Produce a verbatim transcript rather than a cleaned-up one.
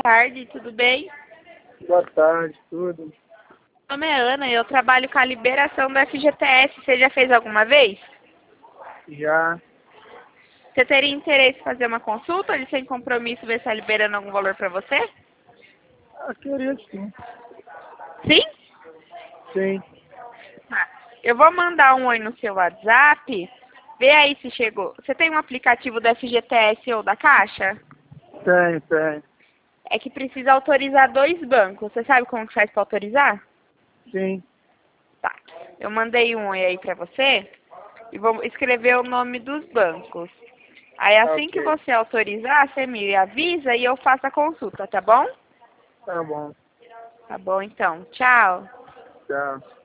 tarde, tudo bem? Boa tarde, tudo. Meu nome é Ana e eu trabalho com a liberação do F G T S. Você já fez alguma vez? Já, Você teria interesse em fazer uma consulta ou sem compromisso ver se está liberando algum valor para você? eu queria sim. Sim? Sim, Tá. Eu vou mandar um oi no seu WhatsApp. Vê aí se chegou. Você tem um aplicativo do F G T S ou da Caixa? tem, tem. É que precisa autorizar dois bancos. Você sabe como que faz para autorizar? Sim, Tá. Eu mandei um oi aí para você e vou escrever o nome dos bancos. Aí assim que ok. você autorizar, você me avisa e eu faço a consulta, tá bom? Tá bom. Tá bom então. Tchau. Tchau.